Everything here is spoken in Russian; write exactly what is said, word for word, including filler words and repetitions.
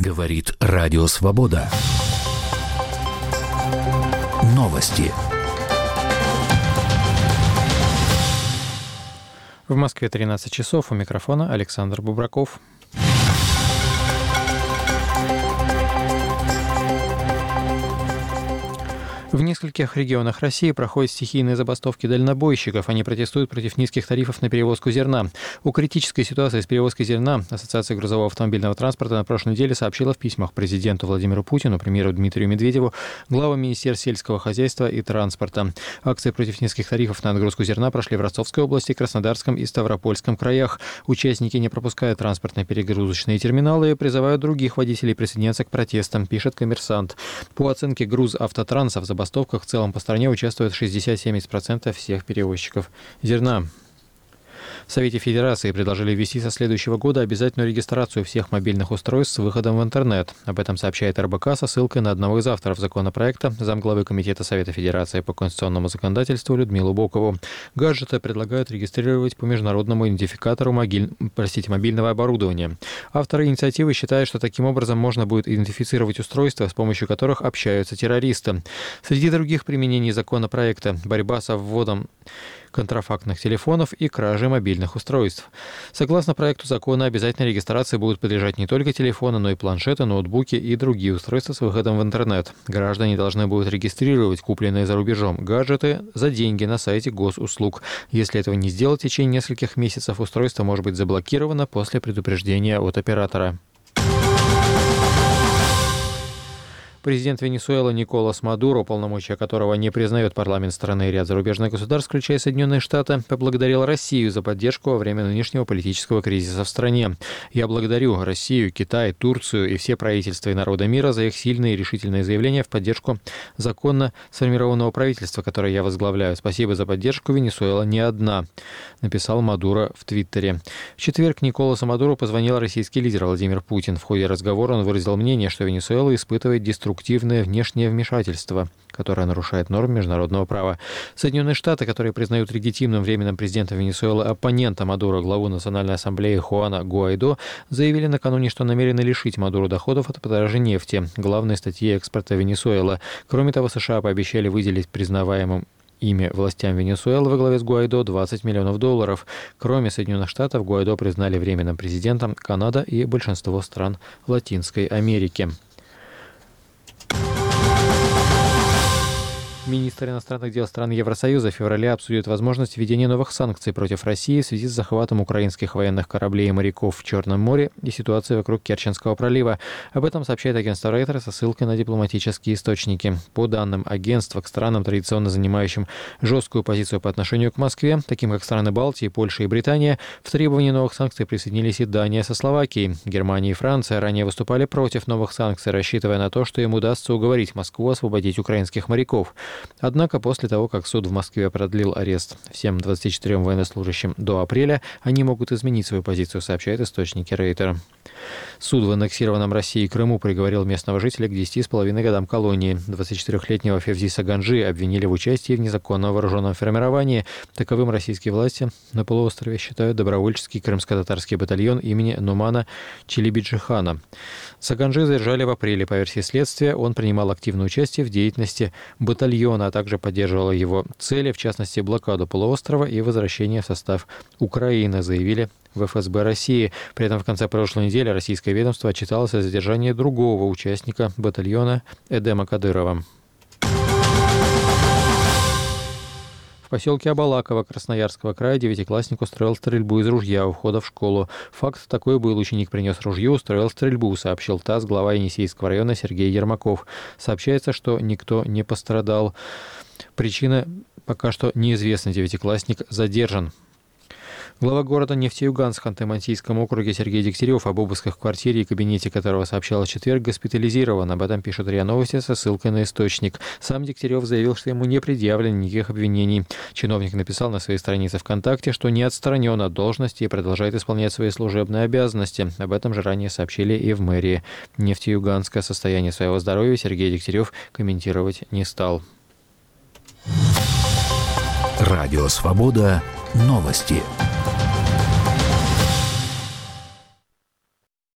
Говорит Радио Свобода. Новости. В Москве тринадцать часов. У микрофона Александр Бубраков. В нескольких регионах России проходят стихийные забастовки дальнобойщиков. Они протестуют против низких тарифов на перевозку зерна. О критической ситуации с перевозкой зерна Ассоциация грузового автомобильного транспорта на прошлой неделе сообщила в письмах президенту Владимиру Путину, премьеру Дмитрию Медведеву, главам Министерств сельского хозяйства и транспорта. Акции против низких тарифов на отгрузку зерна прошли в Ростовской области, Краснодарском и Ставропольском краях. Участники не пропускают транспортные перегрузочные терминалы и призывают других водителей присоединяться к протестам, пишет «Коммерсант». По оценке Грузавтотранса в забастовках В забастовках в целом по стране участвуют шестьдесят-семьдесят процентов всех перевозчиков зерна. В Совете Федерации предложили ввести со следующего года обязательную регистрацию всех мобильных устройств с выходом в интернет. Об этом сообщает эр бэ ка со ссылкой на одного из авторов законопроекта, замглавы Комитета Совета Федерации по конституционному законодательству Людмилу Бокову. Гаджеты предлагают регистрировать по международному идентификатору могиль... простите, мобильного оборудования. Авторы инициативы считают, что таким образом можно будет идентифицировать устройства, с помощью которых общаются террористы. Среди других применений законопроекта – борьба со вводом контрафактных телефонов и кражи мобильных устройств. Согласно проекту закона, обязательной регистрации будут подлежать не только телефоны, но и планшеты, ноутбуки и другие устройства с выходом в интернет. Граждане должны будут регистрировать купленные за рубежом гаджеты за деньги на сайте госуслуг. Если этого не сделать в течение нескольких месяцев, устройство может быть заблокировано после предупреждения от оператора. Президент Венесуэлы Николас Мадуро, полномочия которого не признает парламент страны и ряд зарубежных государств, включая Соединенные Штаты, поблагодарил Россию за поддержку во время нынешнего политического кризиса в стране. «Я благодарю Россию, Китай, Турцию и все правительства и народы мира за их сильные и решительные заявления в поддержку законно сформированного правительства, которое я возглавляю. Спасибо за поддержку, Венесуэла не одна», написал Мадуро в Твиттере. В четверг Николасу Мадуро позвонил российский лидер Владимир Путин. В ходе разговора он выразил мнение, что Венесуэла испытывает деструктивную Конструктивное внешнее вмешательство, которое нарушает нормы международного права. Соединенные Штаты, которые признают легитимным временным президентом Венесуэлы оппонента Мадуро, главу Национальной ассамблеи Хуана Гуайдо, заявили накануне, что намерены лишить Мадуро доходов от продажи нефти, главной статьи экспорта Венесуэлы. Кроме того, США пообещали выделить признаваемым ими властям Венесуэлы во главе с Гуайдо двадцать миллионов долларов. Кроме Соединенных Штатов, Гуайдо признали временным президентом Канада и большинство стран Латинской Америки. Министр иностранных дел стран Евросоюза в феврале обсудит возможность введения новых санкций против России в связи с захватом украинских военных кораблей и моряков в Черном море и ситуацией вокруг Керченского пролива. Об этом сообщает агентство Reuters со ссылкой на дипломатические источники. По данным агентства, к странам, традиционно занимающим жесткую позицию по отношению к Москве, таким как страны Балтии, Польша и Британия, в требовании новых санкций присоединились и Дания со Словакией. Германия и Франция ранее выступали против новых санкций, рассчитывая на то, что им удастся уговорить Москву освободить украинских моряков. Однако после того, как суд в Москве продлил арест всем двадцати четырем военнослужащим до апреля, они могут изменить свою позицию, сообщают источники Рейтер. Суд в аннексированном Россией Крыму приговорил местного жителя к десяти с половиной годам колонии. двадцатичетырёхлетнего Февзи Саганжи обвинили в участии в незаконном вооруженном формировании. Таковым российские власти на полуострове считают добровольческий крымско-татарский батальон имени Нумана Челибиджихана. Саганжи задержали в апреле. По версии следствия, он принимал активное участие в деятельности батальона, а также поддерживал его цели, в частности, блокаду полуострова и возвращение в состав Украины, заявили в эф эс бэ России. При этом в конце прошлой недели российское ведомство отчиталось о задержании другого участника батальона Эдема Кадырова. В поселке Абалаково Красноярского края девятиклассник устроил стрельбу из ружья у входа в школу. Факт такой был: ученик принес ружье, устроил стрельбу, сообщил ТАСС глава Енисейского района Сергей Ермаков. Сообщается, что никто не пострадал. Причина пока что неизвестна. Девятиклассник задержан. Глава города Нефтеюганск в Ханты-Мансийском округе Сергей Дегтярев об обысках в квартире и кабинете которого сообщал в четверг, госпитализирован. Об этом пишет РИА Новости со ссылкой на источник. Сам Дегтярев заявил, что ему не предъявлено никаких обвинений. Чиновник написал на своей странице ВКонтакте, что не отстранен от должности и продолжает исполнять свои служебные обязанности. Об этом же ранее сообщили и в мэрии Нефтеюганска. Состояние своего здоровья Сергей Дегтярев комментировать не стал. Радио Свобода. Новости.